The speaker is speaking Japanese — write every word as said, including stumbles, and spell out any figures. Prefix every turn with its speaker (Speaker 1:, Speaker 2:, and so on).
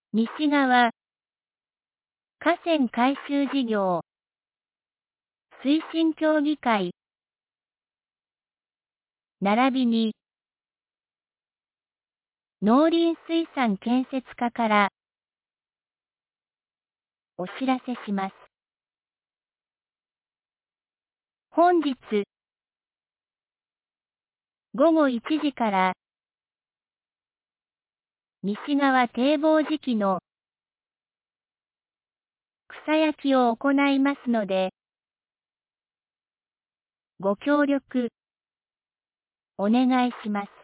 Speaker 1: 西側、河川改修事業、推進協議会、並びに、農林水産建設課から、お知らせします。本日、午後いちじから、西側堤防時期の草焼きを行いますので、ご協力、お願いします。